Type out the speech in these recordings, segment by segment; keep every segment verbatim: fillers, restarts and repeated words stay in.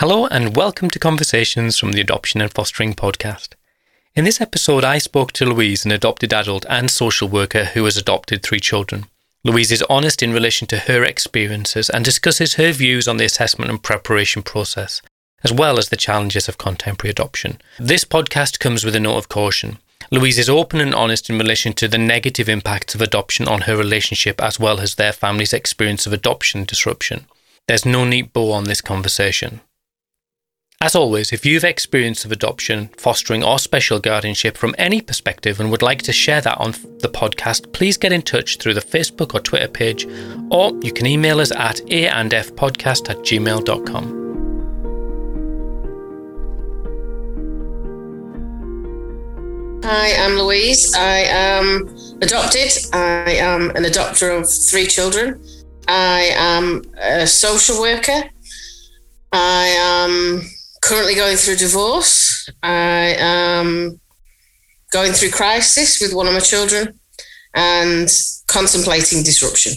Hello and welcome to Conversations from the Adoption and Fostering podcast. In this episode, I spoke to Louise, an adopted adult and social worker who has adopted three children. Louise is honest in relation to her experiences and discusses her views on the assessment and preparation process, as well as the challenges of contemporary adoption. This podcast comes with a note of caution. Louise is open and honest in relation to the negative impacts of adoption on her relationship as well as their family's experience of adoption disruption. There's no neat bow on this conversation. As always, if you've experience of adoption, fostering or special guardianship from any perspective and would like to share that on the podcast, please get in touch through the Facebook or Twitter page, or you can email us at a and f podcast at gmail dot com. Hi, I'm Louise. I am adopted. I am an adopter of three children. I am a social worker. I am currently going through divorce. I am going through crisis with one of my children and contemplating disruption.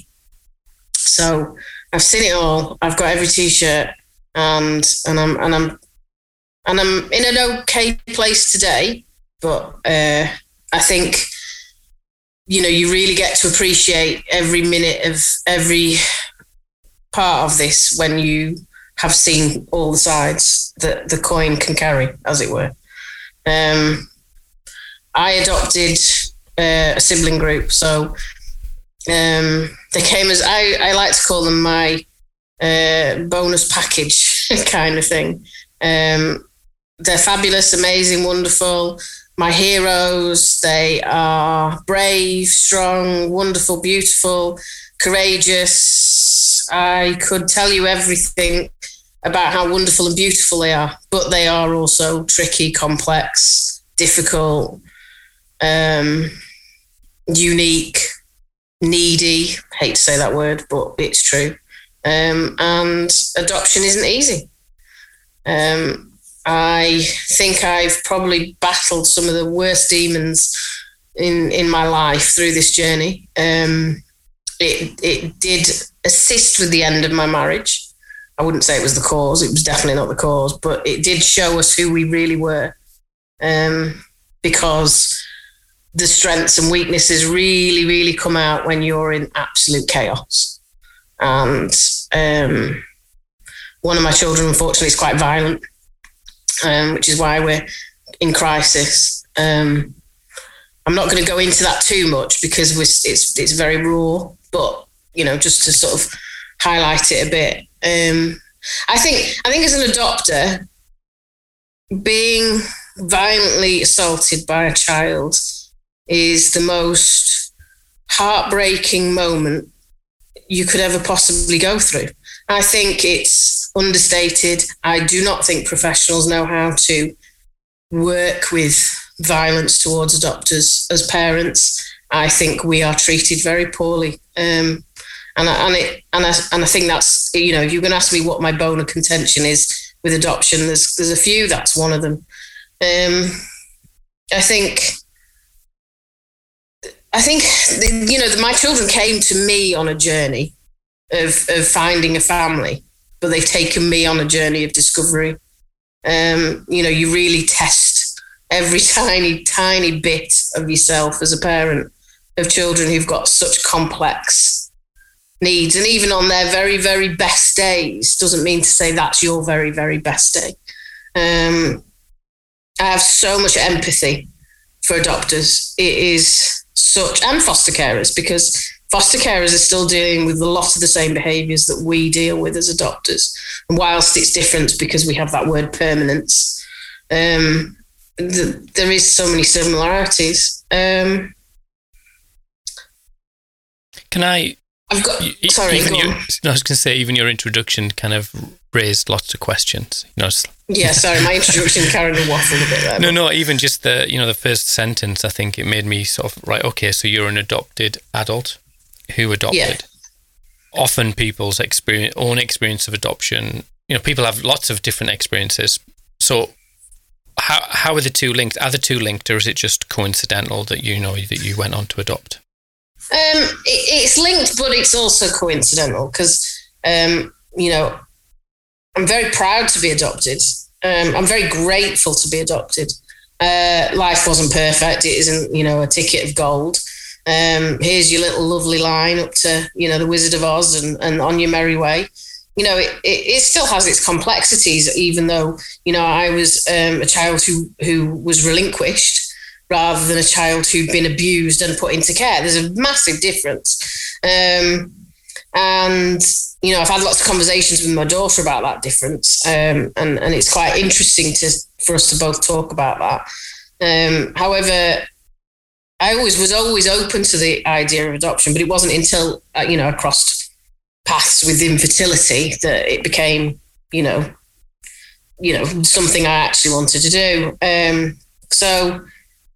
So I've seen it all. I've got every t-shirt, and and I'm and I'm and I'm in an okay place today. But uh, I think, you know, you really get to appreciate every minute of every part of this when you have seen all the sides that the coin can carry, as it were. Um, I adopted uh, a sibling group, so um, they came as, I, I like to call them my uh, bonus package kind of thing. Um, they're fabulous, amazing, wonderful. My heroes. They are brave, strong, wonderful, beautiful, courageous. I could tell you everything about how wonderful and beautiful they are, but they are also tricky, complex, difficult, um, unique, needy. Hate to say that word, but it's true. Um, and adoption isn't easy. Um, I think I've probably battled some of the worst demons in, in my life through this journey. Um, it it did assist with the end of my marriage. I wouldn't say it was the cause. It was definitely not the cause, but it did show us who we really were, um, because the strengths and weaknesses really, really come out when you're in absolute chaos. And um, one of my children, unfortunately, is quite violent. Um, which is why we're in crisis. Um, I'm not going to go into that too much because we're, it's it's very raw, but you know, just to sort of highlight it a bit. Um, I think I think as an adopter, being violently assaulted by a child is the most heartbreaking moment you could ever possibly go through. I think it's understated. I do not think professionals know how to work with violence towards adopters as parents. I think we are treated very poorly. Um, and I, and, it, and, I, and I think that's, you know, if you're going to ask me what my bone of contention is with adoption, there's, there's a few, that's one of them. Um, I think, I think, you know, my children came to me on a journey of, of finding a family, but they've taken me on a journey of discovery. Um, you know, you really test every tiny, tiny bit of yourself as a parent of children who've got such complex needs. And even on their very, very best days, doesn't mean to say that's your very, very best day. Um, I have so much empathy for adopters. It is such, and foster carers, because foster carers are still dealing with a lot of the same behaviours that we deal with as adopters. And whilst it's different because we have that word permanence, um, the, there is so many similarities. Um, Can I... I've got... You, sorry, go your, on. I was going to say, even your introduction kind of raised lots of questions. You know, just, yeah, sorry, my introduction carried a waffle a bit there. No, but. no, even just the, you know, the first sentence, I think it made me sort of, right, okay, so you're an adopted adult who adopted. Yeah. Often people's experience, own experience of adoption, you know, people have lots of different experiences. So how how are the two linked? Are the two linked, or is it just coincidental that you know that you went on to adopt? Um, it, it's linked, but it's also coincidental because, um, you know, I'm very proud to be adopted. Um, I'm very grateful to be adopted. Uh, life wasn't perfect. It isn't, you know, a ticket of gold. Um, here's your little lovely line up to, you know, the Wizard of Oz and, and on your merry way. You know, it, it, it still has its complexities, even though, you know, I was um, a child who, who was relinquished rather than a child who'd been abused and put into care. There's a massive difference. Um, and, you know, I've had lots of conversations with my daughter about that difference. Um, and, and it's quite interesting to for us to both talk about that. Um, however, I always was always open to the idea of adoption, but it wasn't until, uh, you know, I crossed paths with infertility that it became, you know, you know, something I actually wanted to do. Um, so,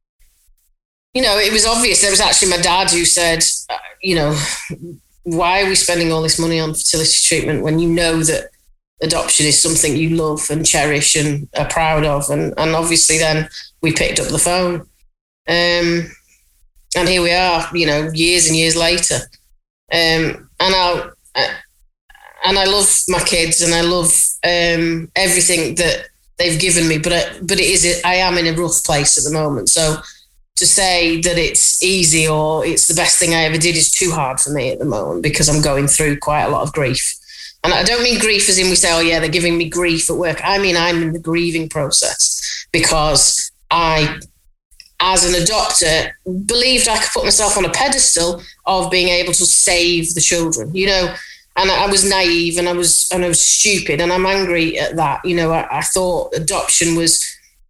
you know, it was obvious. There was actually my dad who said, uh, you know, why are we spending all this money on fertility treatment when you know that adoption is something you love and cherish and are proud of? And, and obviously then we picked up the phone. Um, and here we are, you know, years and years later. Um, and I, and I love my kids and I love um, everything that they've given me, but I, but it is, I am in a rough place at the moment. So to say that it's easy or it's the best thing I ever did is too hard for me at the moment, because I'm going through quite a lot of grief. And I don't mean grief as in we say, oh yeah, they're giving me grief at work. I mean, I'm in the grieving process because I, as an adopter, believed I could put myself on a pedestal of being able to save the children, you know, and I was naive and I was, and I was stupid, and I'm angry at that. You know, I, I thought adoption was,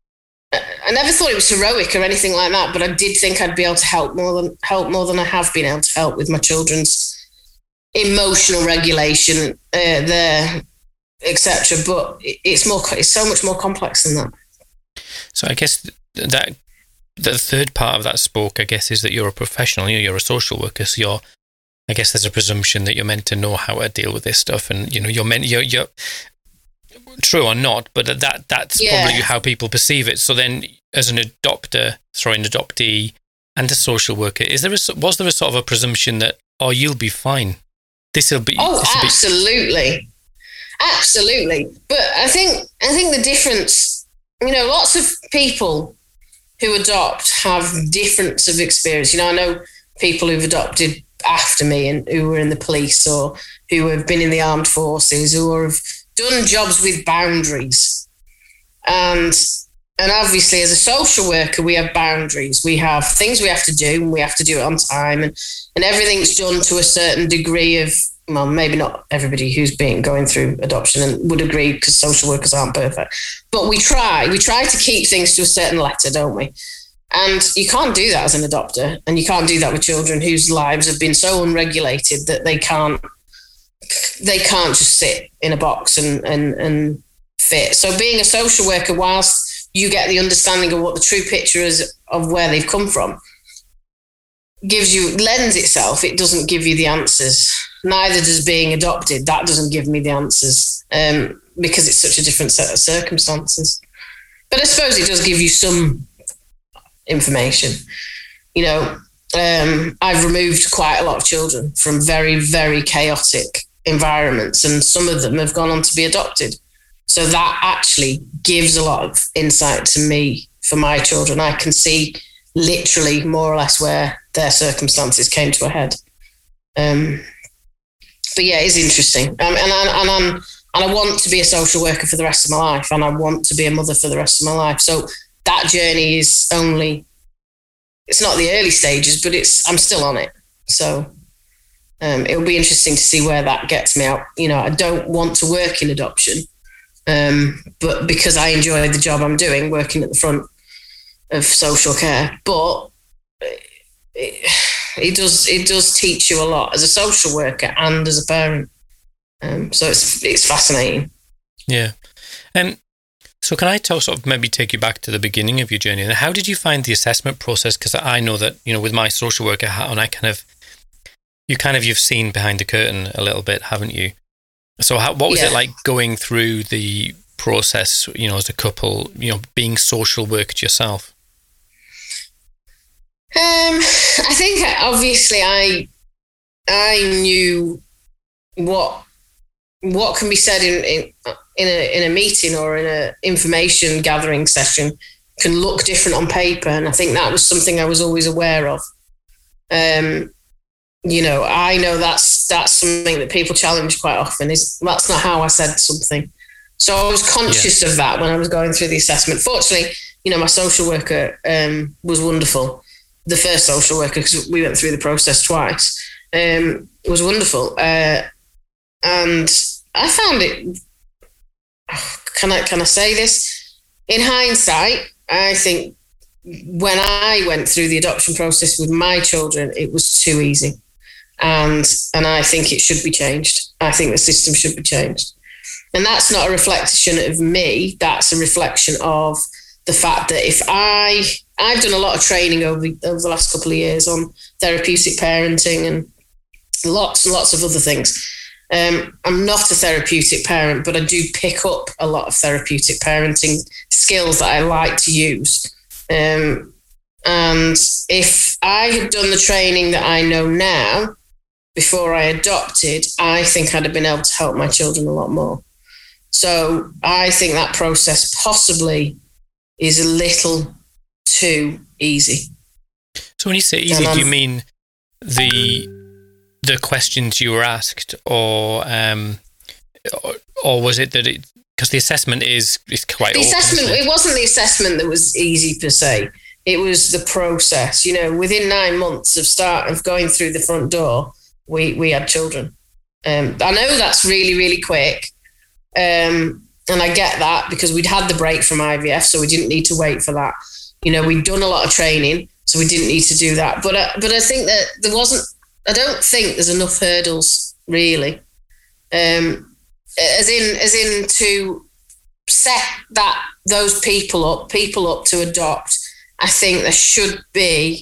I never thought it was heroic or anything like that, but I did think I'd be able to help more than help more than I have been able to help with my children's emotional regulation, uh, there, et cetera. But it's more, it's so much more complex than that. So I guess that the third part of that spoke, I guess, is that you're a professional. You know, you're a social worker, so you're, I guess, there's a presumption that you're meant to know how to deal with this stuff, and you know, you're meant, you're, you're true or not, but that that's yeah. probably how people perceive it. So then, as an adopter, sorry, an adoptee, and a social worker, is there a, was there a sort of a presumption that, oh, you'll be fine? This will be. Oh, this'll absolutely, be- absolutely. But I think I think the difference, you know, lots of people who adopt have difference of experience. You know, I know people who've adopted after me and who were in the police or who have been in the armed forces or have done jobs with boundaries. And and obviously as a social worker, we have boundaries. We have things we have to do and we have to do it on time, and, and everything's done to a certain degree of, well, maybe not everybody who's been going through adoption and would agree, because social workers aren't perfect, but we try, we try to keep things to a certain letter, don't we? And you can't do that as an adopter, and you can't do that with children whose lives have been so unregulated that they can't, they can't just sit in a box and, and, and fit. So being a social worker, whilst you get the understanding of what the true picture is of where they've come from, gives you, lends itself, it doesn't give you the answers. Neither does being adopted. That doesn't give me the answers, um, because it's such a different set of circumstances. But I suppose it does give you some information. You know, um, I've removed quite a lot of children from very, very chaotic environments, and some of them have gone on to be adopted. So that actually gives a lot of insight to me for my children. I can see literally more or less where their circumstances came to a head. Um, but yeah, it's interesting. Um, and, I, and, I'm, and I want to be a social worker for the rest of my life, and I want to be a mother for the rest of my life. So that journey is only, it's not the early stages, but it's, I'm still on it. So um, it'll be interesting to see where that gets me out. You know, I don't want to work in adoption, um, but because I enjoy the job I'm doing, working at the front of social care, but it, it does it does teach you a lot as a social worker and as a parent. Um, so it's it's fascinating. Yeah. Um, so can I talk, sort of maybe take you back to the beginning of your journey? And how did you find the assessment process? Because I know that, you know, with my social worker hat on, I kind of, you kind of, you've seen behind the curtain a little bit, haven't you? So how, what was yeah. it like going through the process, you know, as a couple, you know, being social workers yourself? Um, I think obviously I I knew what what can be said in, in, in, a, in a meeting or in a information gathering session can look different on paper. And I think that was something I was always aware of. Um, you know, I know that's that's something that people challenge quite often, is that's not how I said something. So I was conscious yeah. of that when I was going through the assessment. Fortunately, you know, my social worker um, was wonderful. The first social worker, because we went through the process twice, um, it was wonderful. Uh, and I found it, can I, can I say this? In hindsight, I think when I went through the adoption process with my children, it was too easy. And and I think it should be changed. I think the system should be changed. And that's not a reflection of me. That's a reflection of the fact that if I, I've done a lot of training over the, over the last couple of years on therapeutic parenting and lots and lots of other things. Um, I'm not a therapeutic parent, but I do pick up a lot of therapeutic parenting skills that I like to use. Um, and if I had done the training that I know now before I adopted, I think I'd have been able to help my children a lot more. So I think that process possibly is a little too easy. So when you say easy, do you mean the the questions you were asked, or um, or, or was it that it, because the assessment is is quite the open, assessment it? it wasn't the assessment that was easy per se. It was the process. You know, within nine months of start of going through the front door, we we had children. Um, I know that's really really quick, um, and I get that because we'd had the break from I V F, so we didn't need to wait for that. You know, we'd done a lot of training, so we didn't need to do that. But uh, but I think that there wasn't. I don't think there's enough hurdles really, um, as in as in to set that those people up, people up to adopt. I think there should be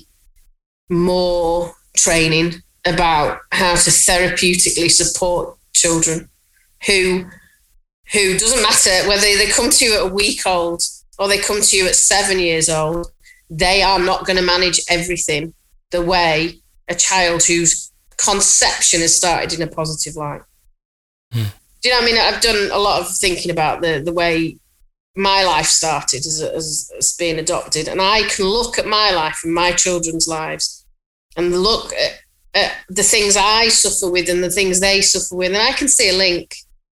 more training about how to therapeutically support children who who doesn't matter whether they come to you at a week old or they come to you at seven years old. They are not going to manage everything the way a child whose conception has started in a positive light. Hmm. Do you know what I mean? I've done a lot of thinking about the, the way my life started as, as, as being adopted. And I can look at my life and my children's lives and look at, at the things I suffer with and the things they suffer with. And I can see a link.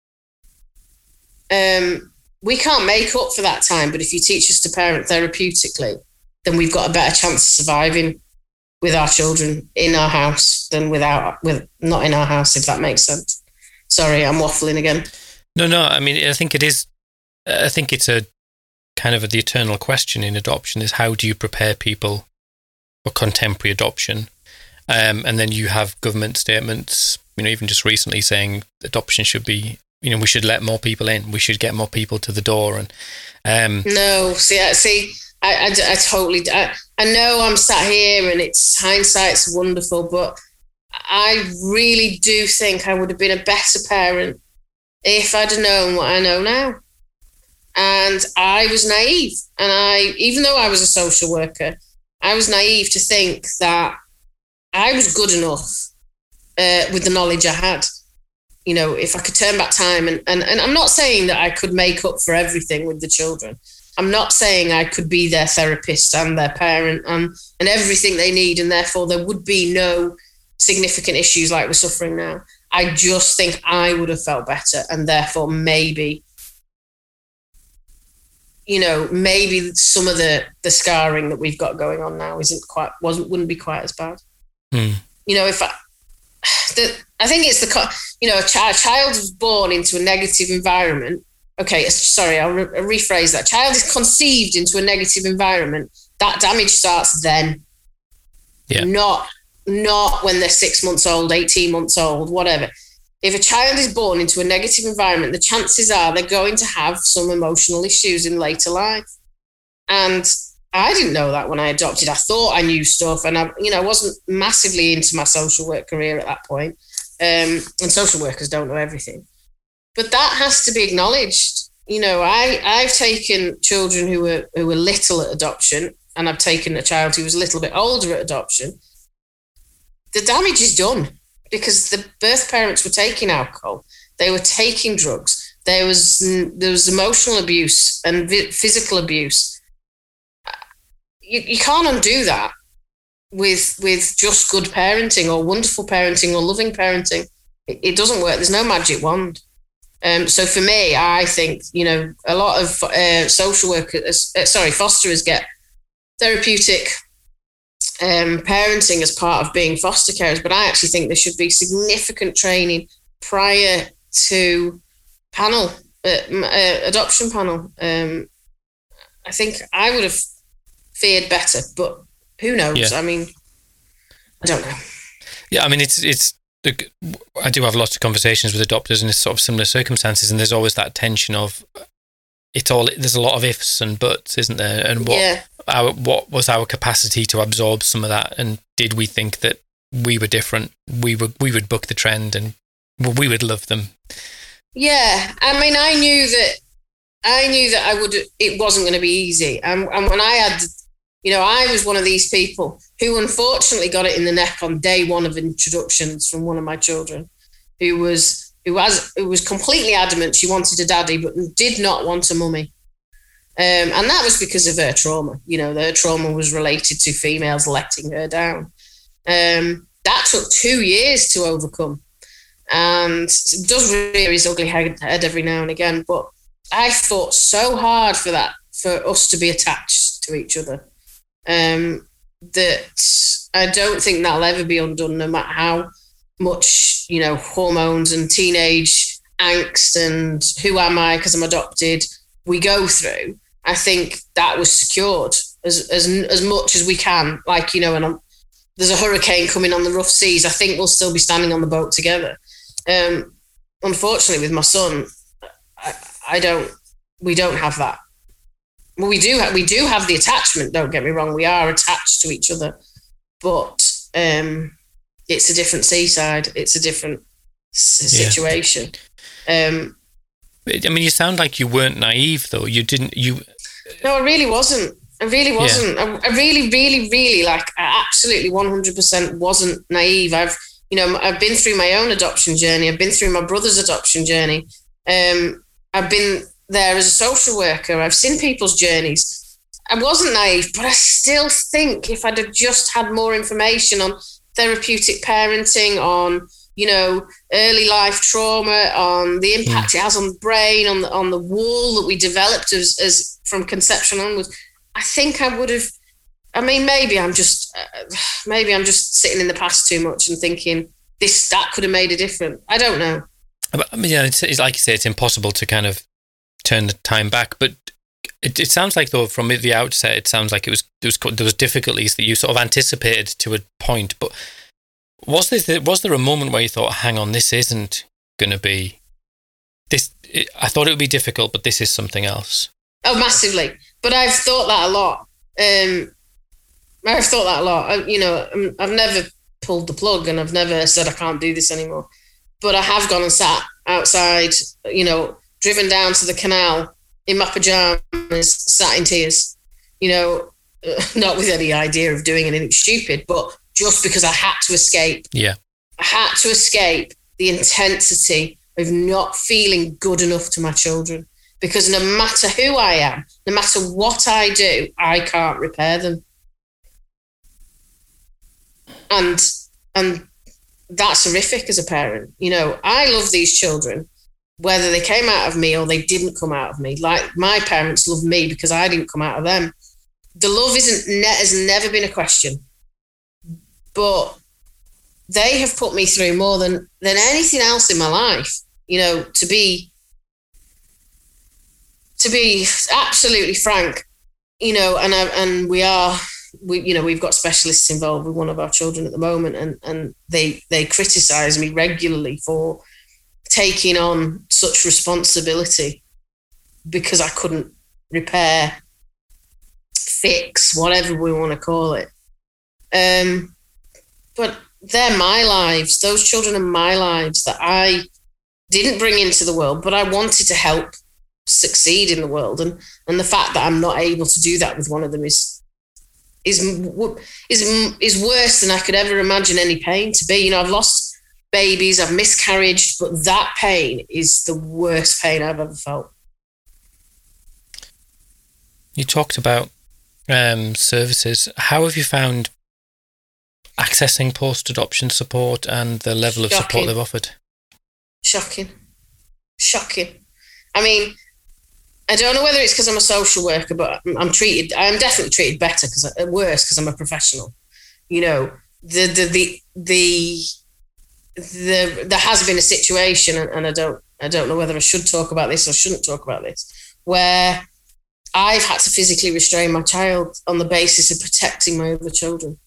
Um, we can't make up for that time, but if you teach us to parent therapeutically, then we've got a better chance of surviving with our children in our house than without, with not in our house, if that makes sense. Sorry, I'm waffling again. No, no, I mean, I think it is, I think it's a kind of a, the eternal question in adoption is how do you prepare people for contemporary adoption? Um, and then you have government statements, you know, even just recently saying adoption should be, you know, we should let more people in, we should get more people to the door. And um, No, see, I, see, I, I, I totally, I, I know I'm sat here and it's hindsight's wonderful, but I really do think I would have been a better parent if I'd have known what I know now. And I was naive. And I, even though I was a social worker, I was naive to think that I was good enough uh, with the knowledge I had. You know, if I could turn back time, and, and, and I'm not saying that I could make up for everything with the children. I'm not saying I could be their therapist and their parent and, and everything they need, and therefore there would be no significant issues like we're suffering now. I just think I would have felt better, and therefore maybe, you know, maybe some of the the scarring that we've got going on now isn't quite wasn't wouldn't be quite as bad. Mm. You know, if I, the, I think it's the you know a child, a child is born into a negative environment. Okay, sorry, I'll, re- I'll rephrase that. Child is conceived into a negative environment. That damage starts then, yeah. Not not when they're six months old, eighteen months old, whatever. If a child is born into a negative environment, the chances are they're going to have some emotional issues in later life. And I didn't know that when I adopted. I thought I knew stuff, and I, you know, wasn't massively into my social work career at that point. Um, and social workers don't know everything. But that has to be acknowledged. You know, I, I've taken children who were who were little at adoption, and I've taken a child who was a little bit older at adoption. The damage is done because the birth parents were taking alcohol. They were taking drugs. There was there was emotional abuse and physical abuse. You, you can't undo that with with just good parenting or wonderful parenting or loving parenting. It, it doesn't work. There's no magic wand. Um, so for me, I think, you know, a lot of uh, social workers, uh, sorry, fosterers get therapeutic um, parenting as part of being foster carers, but I actually think there should be significant training prior to panel, uh, uh, adoption panel. Um, I think I would have fared better, but who knows? Yeah. I mean, I don't know. Yeah, I mean, it's it's. I do have lots of conversations with adopters in sort of similar circumstances, and there's always that tension of it's all. There's a lot of ifs and buts, isn't there? And what yeah. our what was our capacity to absorb some of that, and did we think that we were different? We would we would buck the trend, and we would love them. Yeah, I mean, I knew that I knew that I would. It wasn't going to be easy, and, and when I had. You know, I was one of these people who unfortunately got it in the neck on day one of introductions from one of my children, who was who was who was completely adamant she wanted a daddy, but did not want a mummy, um, and that was because of her trauma. You know, her trauma was related to females letting her down. Um, that took two years to overcome, and it does rear his ugly head every now and again. But I fought so hard for that, for us to be attached to each other. Um, that I don't think that'll ever be undone, no matter how much, you know, hormones and teenage angst and who am I because I'm adopted we go through. I think that was secured as as as much as we can. Like, you know, and I'm, there's a hurricane coming on the rough seas, I think we'll still be standing on the boat together. Um, unfortunately, with my son, I, I don't. We don't have that. Well, we do have, we do have the attachment, don't get me wrong. We are attached to each other, but um, it's a different seaside. It's a different s- yeah. situation. Um, I mean, you sound like you weren't naive, though. You didn't, you... No, I really wasn't. I really wasn't. Yeah. I, I really, really, really, like, I absolutely one hundred percent wasn't naive. I've, you know, I've been through my own adoption journey. I've been through my brother's adoption journey. Um, I've been... there as a social worker. I've seen people's journeys. I wasn't naive, but I still think if I'd have just had more information on therapeutic parenting, on, you know, early life trauma, on the impact mm. it has on the brain, on the, on the wall that we developed as, as from conception onwards, I think I would have, I mean, maybe I'm just, uh, maybe I'm just sitting in the past too much and thinking this, that could have made a difference. I don't know. But, I mean, yeah, it's, it's like you say, it's impossible to kind of turn the time back, but it, it sounds like, though, from the outset, it sounds like it was there was there was difficulties that you sort of anticipated to a point. But was there was there a moment where you thought, "Hang on, this isn't going to be this"? It, I thought it would be difficult, but this is something else. Oh, massively! But I've thought that a lot. Um, I've thought that a lot. I, you know, I've never pulled the plug, and I've never said I can't do this anymore. But I have gone and sat outside, you know. Driven down to the canal in my pajamas, sat in tears, you know, not with any idea of doing anything stupid, but just because I had to escape. Yeah. I had to escape the intensity of not feeling good enough to my children, because no matter who I am, no matter what I do, I can't repair them. And, and that's horrific as a parent. You know, I love these children, whether they came out of me or they didn't come out of me. Like my parents loved me because I didn't come out of them. The love isn't ne- has never been a question, but they have put me through more than than anything else in my life. You know, to be to be absolutely frank, you know, and I, and we are we you know we've got specialists involved with one of our children at the moment, and and they they criticise me regularly for taking on such responsibility because I couldn't repair, fix, whatever we want to call it. Um, but they're my lives. Those children are my lives that I didn't bring into the world, but I wanted to help succeed in the world. And, and the fact that I'm not able to do that with one of them is, is, is, is worse than I could ever imagine any pain to be. You know, I've lost babies, I've miscarried, but that pain is the worst pain I've ever felt. You talked about um, services. How have you found accessing post-adoption support and the level of Shocking. support they've offered? Shocking. Shocking. I mean, I don't know whether it's because I'm a social worker, but I'm treated, I'm definitely treated better, because worse because I'm a professional. You know, the, the, the, the, the, there has been a situation, and, and I don't, I don't know whether I should talk about this or shouldn't talk about this, where I've had to physically restrain my child on the basis of protecting my other children.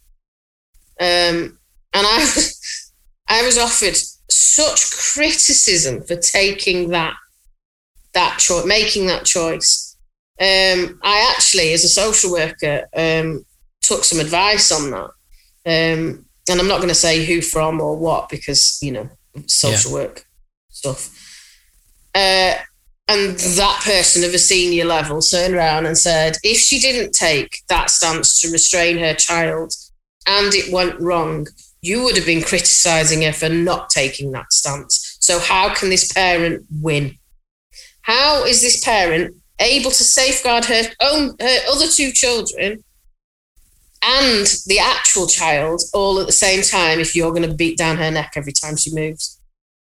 Um, and I, I was offered such criticism for taking that, that choice, making that choice. Um, I actually, as a social worker, um, took some advice on that. Um, and I'm not going to say who from or what, because, you know, social yeah. work stuff. Uh, and that person of a senior level turned around and said, if she didn't take that stance to restrain her child and it went wrong, you would have been criticising her for not taking that stance. So how can this parent win? How is this parent able to safeguard her own, her other two children and the actual child all at the same time if you're going to beat down her neck every time she moves?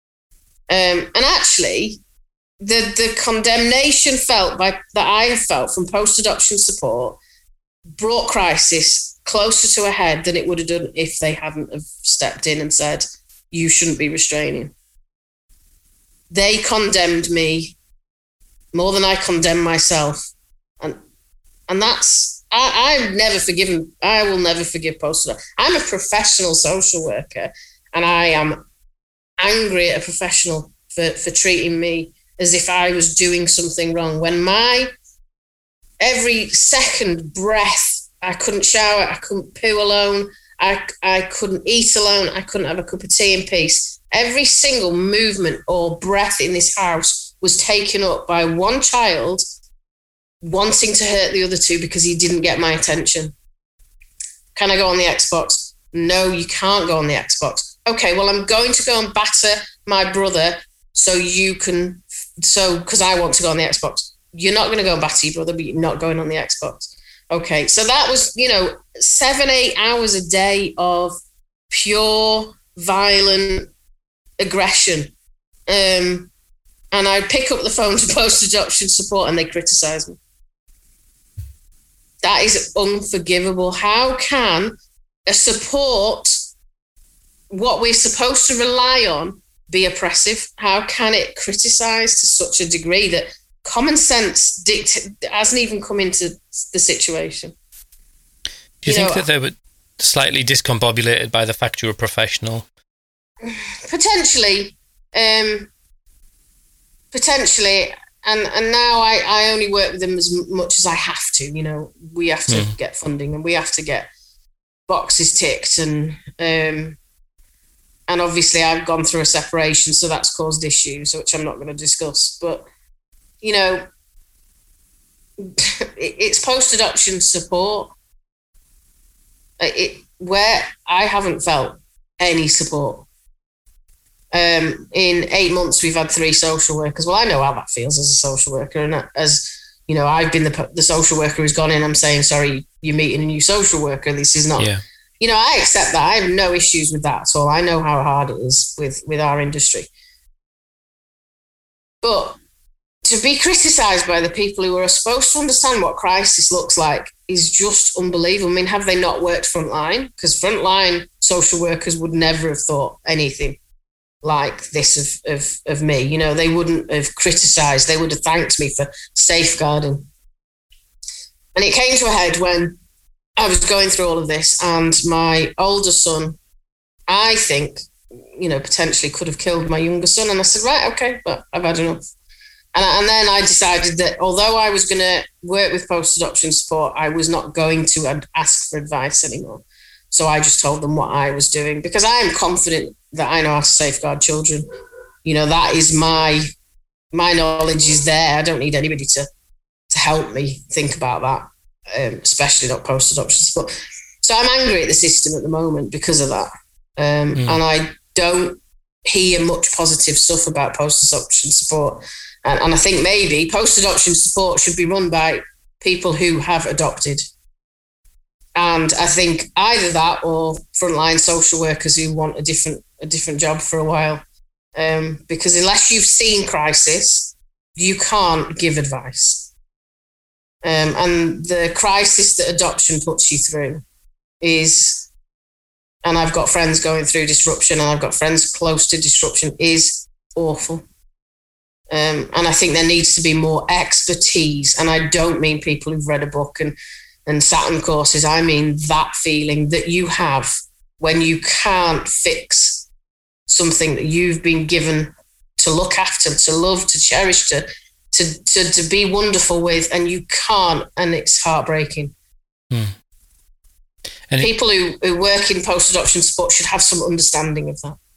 Um, and actually, the the condemnation felt by that I have felt from post-adoption support brought crisis closer to a head than it would have done if they hadn't have stepped in and said, you shouldn't be restraining. They condemned me more than I condemn myself. And and that's, I, I've never forgiven, I will never forgive post-adoption. I'm a professional social worker, and I am angry at a professional for, for treating me as if I was doing something wrong. When my, every second breath, I couldn't shower, I couldn't poo alone, I, I couldn't eat alone, I couldn't have a cup of tea in peace. Every single movement or breath in this house was taken up by one child wanting to hurt the other two because he didn't get my attention. Can I go on the Xbox? No, you can't go on the Xbox. Okay, well, I'm going to go and batter my brother so you can, so, because I want to go on the Xbox. You're not going to go and batter your brother, but you're not going on the Xbox. Okay, so that was, you know, seven, eight hours a day of pure, violent aggression. Um, and I'd pick up the phone to post-adoption support and they criticise me. That is unforgivable. How can a support, what we're supposed to rely on, be oppressive? How can it criticise to such a degree that common sense dict- hasn't even come into the situation? Do you, you think know, that they were slightly discombobulated by the fact you're a professional? Potentially. Um, potentially. And and now I, I only work with them as much as I have to. You know, we have to mm. get funding and we have to get boxes ticked. And um, and obviously I've gone through a separation, so that's caused issues, which I'm not going to discuss. But, you know, it's post-adoption support it, where I haven't felt any support. Um, in eight months, we've had three social workers. Well, I know how that feels as a social worker. And as, you know, I've been the, the social worker who's gone in, I'm saying, sorry, you're meeting a new social worker. This is not, yeah. you know, I accept that. I have no issues with that at all. I know how hard it is with, with our industry. But to be criticised by the people who are supposed to understand what crisis looks like is just unbelievable. I mean, have they not worked frontline? Because frontline social workers would never have thought anything like this of, of, of me. You know, they wouldn't have criticised. They would have thanked me for safeguarding. And it came to a head when I was going through all of this, and my older son, I think, you know, potentially could have killed my younger son. And I said, right, okay, but I've had enough. And, and then I decided that although I was going to work with post-adoption support, I was not going to ask for advice anymore. So I just told them what I was doing, because I am confident that I know how to safeguard children. You know, that is my, my knowledge is there. I don't need anybody to, to help me think about that, um, especially not post-adoption support. So I'm angry at the system at the moment because of that. Um, mm. And I don't hear much positive stuff about post-adoption support. And, and I think maybe post-adoption support should be run by people who have adopted. And I think either that or frontline social workers who want a different a different job for a while. Um, because unless you've seen crisis, you can't give advice. Um, and the crisis that adoption puts you through is, and I've got friends going through disruption and I've got friends close to disruption, is awful. Um, and I think there needs to be more expertise. And I don't mean people who've read a book and, and sat on courses. I mean that feeling that you have when you can't fix something that you've been given to look after, to love, to cherish, to to to, to be wonderful with, and you can't, and it's heartbreaking. Hmm. And people it, who, who work in post-adoption support should have some understanding of that.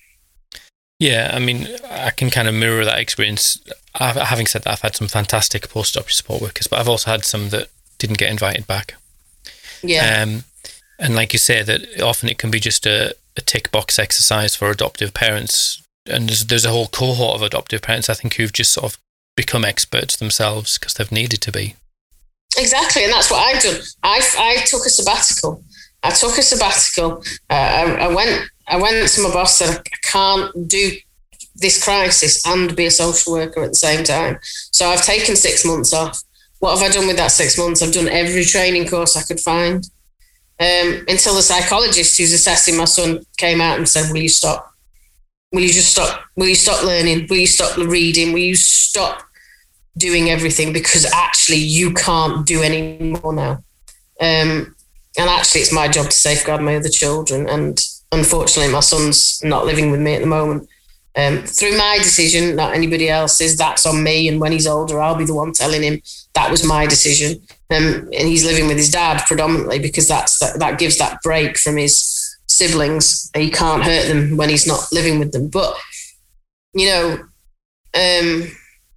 Yeah, I mean, I can kind of mirror that experience. I've, having said that, I've had some fantastic post-adoption support workers, but I've also had some that didn't get invited back. Yeah. Um, and like you say, that often it can be just a, a tick box exercise for adoptive parents. And there's, there's a whole cohort of adoptive parents, I think, who've just sort of become experts themselves because they've needed to be. Exactly, and that's what I've done. I, I took a sabbatical. I took a sabbatical. Uh, I, I went I went to my boss and said, I can't do this crisis and be a social worker at the same time. So I've taken six months off. What have I done with that six months? I've done every training course I could find. Um, until the psychologist who's assessing my son came out and said, will you stop? Will you just stop? Will you stop learning? Will you stop reading? Will you stop doing everything? Because actually you can't do any more now. Um, and actually it's my job to safeguard my other children. And unfortunately my son's not living with me at the moment. Um, through my decision, not anybody else's. That's on me. And when he's older, I'll be the one telling him that was my decision. Um, and he's living with his dad predominantly because that's that, that gives that break from his siblings. He can't hurt them when he's not living with them. But, you know, um,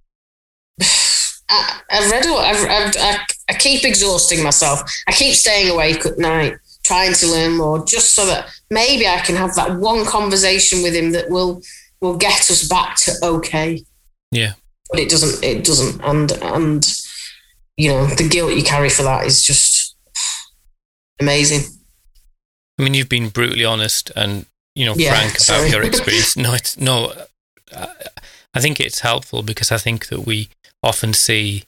I, I've read a lot. I've, I've, I, I keep exhausting myself. I keep staying awake at night, trying to learn more, just so that maybe I can have that one conversation with him that will will get us back to okay. Yeah. But it doesn't, it doesn't. And, and, you know, the guilt you carry for that is just amazing. I mean, you've been brutally honest and, you know, yeah, frank sorry. about your experience. No, it's no, I think it's helpful because I think that we often see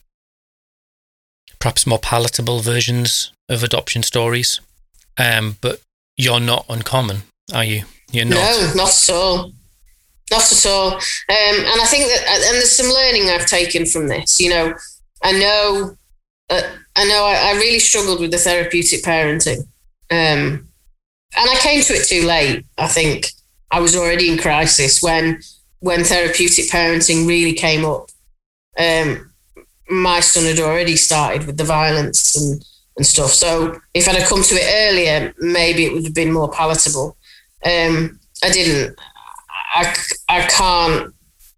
perhaps more palatable versions of adoption stories. Um, but you're not uncommon, are you? You're not. No, not at all. Not at all. Um, and I think that, and there's some learning I've taken from this. You know, I know, uh, I know, I, I really struggled with the therapeutic parenting, um, and I came to it too late. I think I was already in crisis when when therapeutic parenting really came up. Um, my son had already started with the violence and and stuff. So if I'd have come to it earlier, maybe it would have been more palatable. Um, I didn't. I, I can't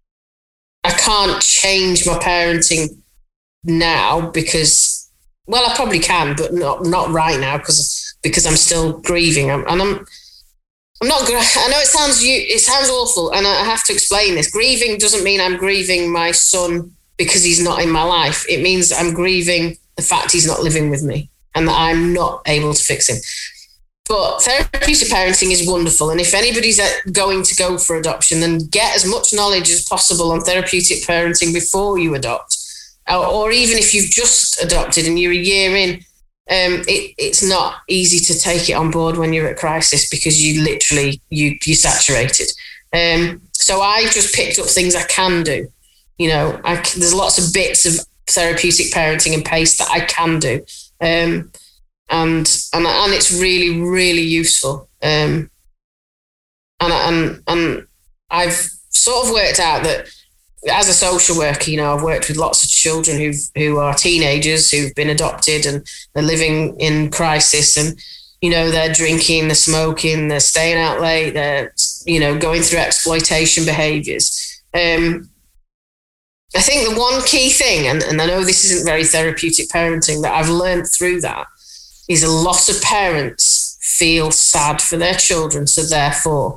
I can't change my parenting now because, well, I probably can, but not not right now because because I'm still grieving. I'm, and I'm I'm not. I know it sounds it sounds awful, and I have to explain this. Grieving doesn't mean I'm grieving my son because he's not in my life. It means I'm grieving the fact he's not living with me and that I'm not able to fix him. But therapeutic parenting is wonderful. And if anybody's going to go for adoption, then get as much knowledge as possible on therapeutic parenting before you adopt. Or, or even if you've just adopted and you're a year in, um, it, it's not easy to take it on board when you're at crisis because you literally, you, you're saturated. Um, so I just picked up things I can do. You know, I, there's lots of bits of therapeutic parenting and PACE that I can do. Um, and, and, and it's really, really useful. Um, and, and, and I've sort of worked out that as a social worker, you know, I've worked with lots of children who who are teenagers who've been adopted and they're living in crisis and, you know, they're drinking, they're smoking, they're staying out late, they're, you know, going through exploitation behaviours. Um, I think the one key thing, and, and I know this isn't very therapeutic parenting, that I've learned through that is a lot of parents feel sad for their children. So therefore,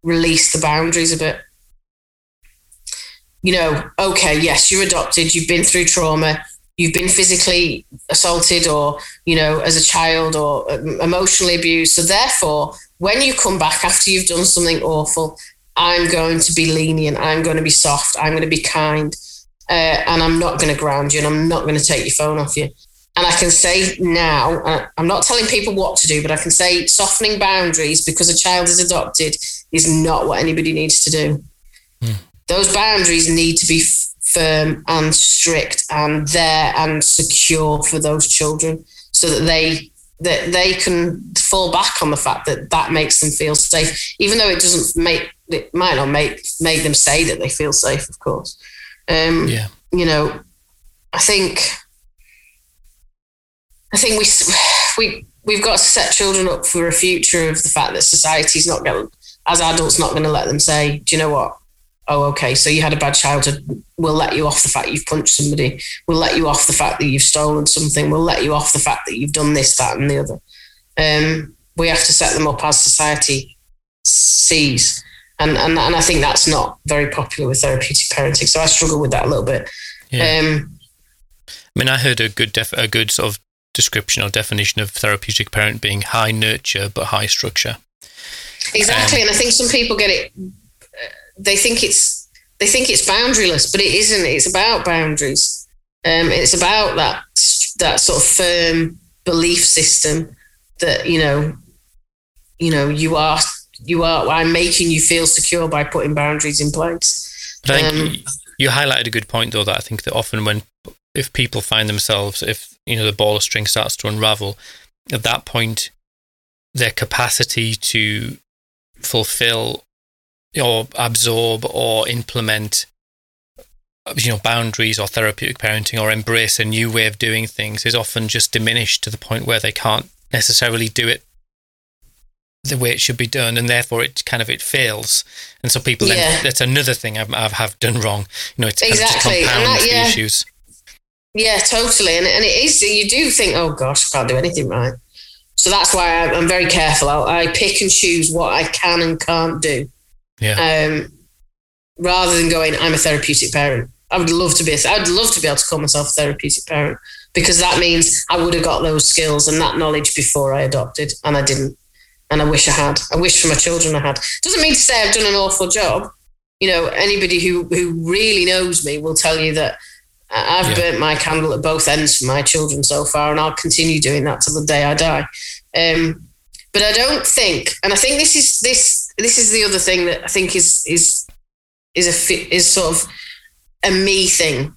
release the boundaries a bit. You know, okay, yes, you're adopted, you've been through trauma, you've been physically assaulted or, you know, as a child or emotionally abused. So therefore, when you come back after you've done something awful, I'm going to be lenient, I'm going to be soft, I'm going to be kind, uh, and I'm not going to ground you and I'm not going to take your phone off you. And I can say now, uh, I'm not telling people what to do, but I can say softening boundaries because a child is adopted is not what anybody needs to do. Mm. Those boundaries need to be f- firm and strict and there and secure for those children so that they that they can fall back on the fact that that makes them feel safe, even though it doesn't make, it might not make, make them say that they feel safe, of course. Um, yeah. You know, I think... I think we we we've got to set children up for a future of the fact that society's not going, as adults, not going to let them say, do you know what? Oh, okay, so you had a bad childhood. We'll let you off the fact you've punched somebody. We'll let you off the fact that you've stolen something. We'll let you off the fact that you've done this, that, and the other. Um, we have to set them up as society sees, and and and I think that's not very popular with therapeutic parenting. So I struggle with that a little bit. Yeah. Um, I mean, I heard a good def- a good sort of description or definition of therapeutic parent being high nurture but high structure. Exactly, um, and I think some people get it. They think it's they think it's boundaryless, but it isn't. It's about boundaries. Um, it's about that that sort of firm belief system that you know, you know, you are you are. I'm making you feel secure by putting boundaries in place. But I think um, you highlighted a good point, though, that I think that often when if people find themselves, if you know the ball of string starts to unravel, at that point, their capacity to fulfill or absorb or implement, you know, boundaries or therapeutic parenting or embrace a new way of doing things is often just diminished to the point where they can't necessarily do it the way it should be done, and therefore it kind of it fails. And so people yeah. then that's another thing I've, I've have done wrong. You know, it's exactly. kind of just compounds that, yeah. the issues. Yeah, totally. And and it is, you do think, oh gosh, I can't do anything right. So that's why I'm very careful. I, I pick and choose what I can and can't do. Yeah. Um, rather than going, I'm a therapeutic parent. I would love to be, a, I'd love to be able to call myself a therapeutic parent because that means I would have got those skills and that knowledge before I adopted, and I didn't. And I wish I had. I wish for my children I had. Doesn't mean to say I've done an awful job. You know, anybody who, who really knows me will tell you that I've yeah. burnt my candle at both ends for my children so far, and I'll continue doing that till the day I die. Um, but I don't think, and I think this is this this is the other thing that I think is is is a is sort of a me thing.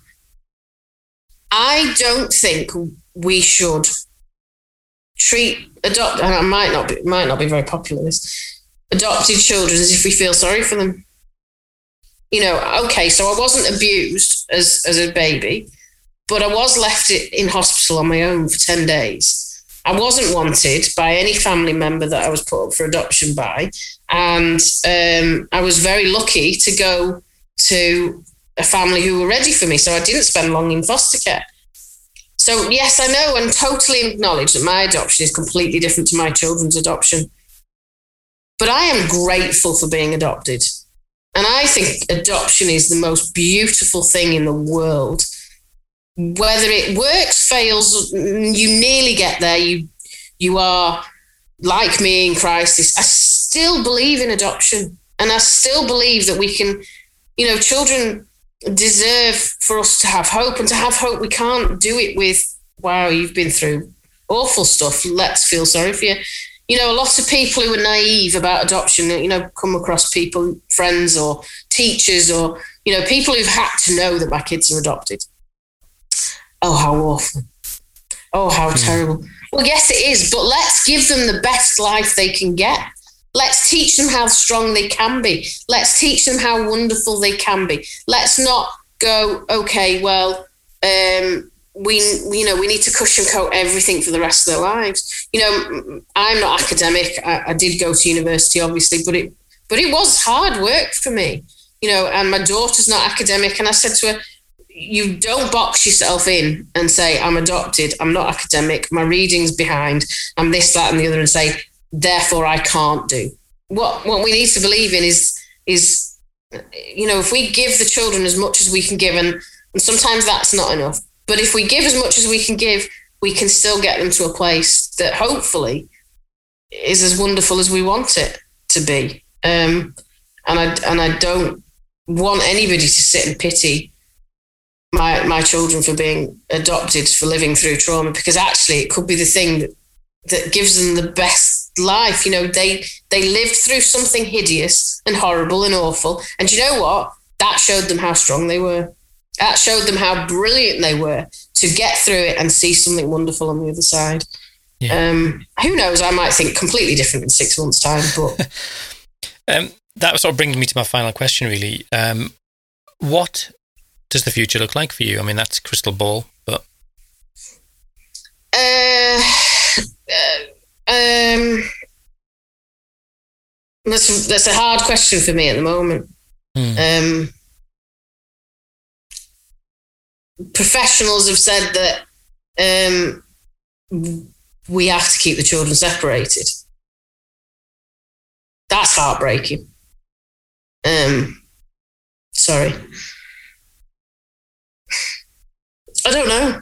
I don't think we should treat adopt. And I might not be might not be very popular. This adopted children as if we feel sorry for them. You know, okay, so I wasn't abused as, as a baby, but I was left in hospital on my own for ten days. I wasn't wanted by any family member that I was put up for adoption by. And um, I was very lucky to go to a family who were ready for me. So I didn't spend long in foster care. So yes, I know and totally acknowledge that my adoption is completely different to my children's adoption. But I am grateful for being adopted. And I think adoption is the most beautiful thing in the world. Whether it works, fails, you nearly get there. You you are like me in crisis. I still believe in adoption. And I still believe that we can, you know, children deserve for us to have hope. And to have hope, we can't do it with, wow, you've been through awful stuff. Let's feel sorry for you. You know, a lot of people who are naive about adoption, you know, come across people, friends or teachers or, you know, people who've had to know that my kids are adopted. Oh, how awful. Oh, how mm. terrible. Well, yes, it is, but let's give them the best life they can get. Let's teach them how strong they can be. Let's teach them how wonderful they can be. Let's not go, okay, well, um, we, you know, we need to cushion coat everything for the rest of their lives. You know, I'm not academic. I, I did go to university, obviously, but it, but it was hard work for me, you know, and my daughter's not academic. And I said to her, you don't box yourself in and say, I'm adopted, I'm not academic, my reading's behind, I'm this, that, and the other, and say, therefore I can't do. what what we need to believe in is is you know, if we give the children as much as we can give, and, and sometimes that's not enough, but if we give as much as we can give, we can still get them to a place that hopefully is as wonderful as we want it to be. Um, and I and I don't want anybody to sit and pity my my children for being adopted, for living through trauma, because actually it could be the thing that, that gives them the best life. You know, they they lived through something hideous and horrible and awful, and you know what? That showed them how strong they were. That showed them how brilliant they were to get through it and see something wonderful on the other side. Yeah. Um, who knows? I might think completely different in six months' time. But um, that sort of brings me to my final question, really. Um, what does the future look like for you? I mean, that's crystal ball, but uh, uh, um, that's that's a hard question for me at the moment. Hmm. Um, professionals have said that um, we have to keep the children separated. That's heartbreaking. Um, sorry. I don't know.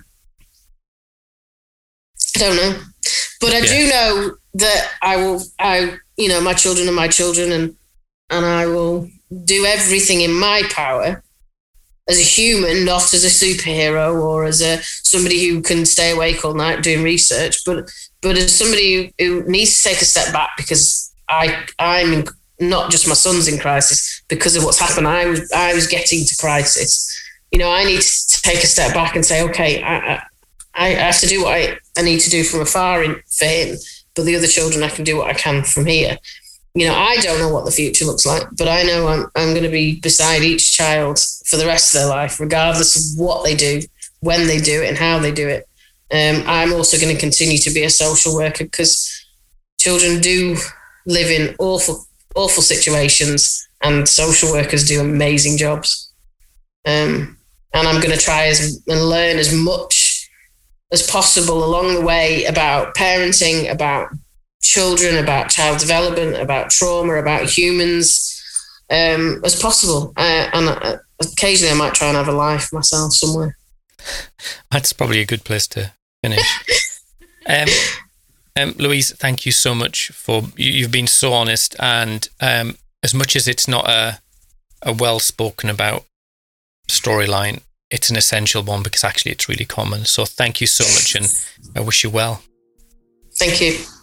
I don't know. But I yeah. do know that I will, I, you know, my children are my children, and, and I will do everything in my power as a human, not as a superhero or as a somebody who can stay awake all night doing research, but but as somebody who, who needs to take a step back, because I I'm in, not just my son's in crisis because of what's happened. I was I was getting to crisis. You know, I need to take a step back and say, okay, I I, I have to do what I, I need to do from afar in, for him, but the other children, I can do what I can from here. You know, I don't know what the future looks like, but I know I'm I'm going to be beside each child for the rest of their life, regardless of what they do, when they do it, and how they do it. Um, I'm also going to continue to be a social worker, because children do live in awful, awful situations, and social workers do amazing jobs. Um, and I'm going to try as, and learn as much as possible along the way about parenting, about children, about child development, about trauma, about humans, um, as possible. Uh, and uh, occasionally I might try and have a life myself somewhere. That's probably a good place to finish. um, um, Louise, thank you so much for, you, you've been so honest, and um, as much as it's not a, a well-spoken about storyline, it's an essential one, because actually it's really common. So thank you so much, and I wish you well. Thank you.